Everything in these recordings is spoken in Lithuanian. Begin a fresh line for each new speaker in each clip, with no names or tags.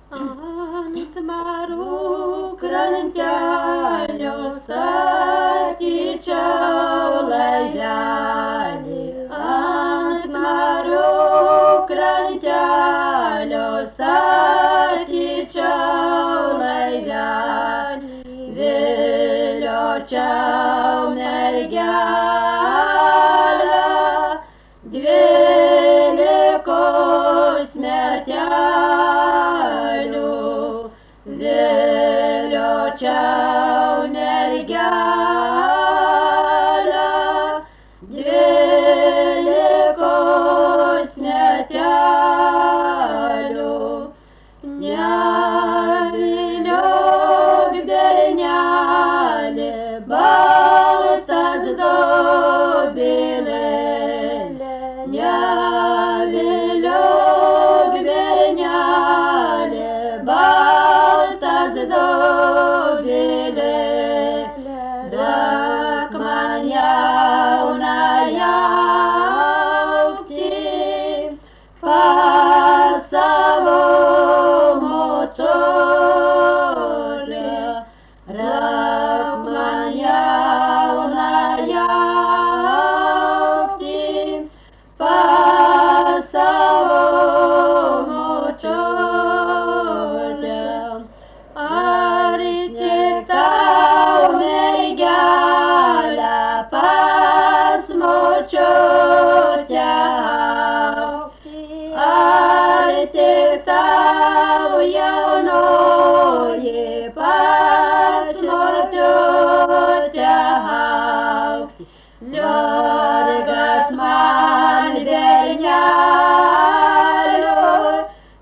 Ant marų krantelio statyčiau laivelį, ant marių krantelio statyčiau laivelį, viliočiau mergelę, 12 metelių, viliočiau mergelę, 12 metelių. Neviliok, berneli, baltas dobilėlė, neviliok, berneli, baltas dobilėlė, rak man jauną jautį pas savo motorę, rak man jauną jautį pas savo motorę. Ar tik tau, mergelę, pas močiutę augti, ar tik tau, jaunoji, pas močiutę augti. Liorgas man, berneliui,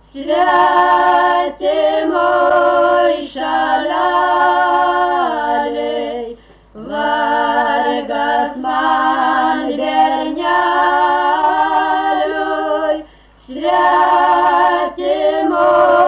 svetimoj šalelėj, vargas man, berneliui, svetimoj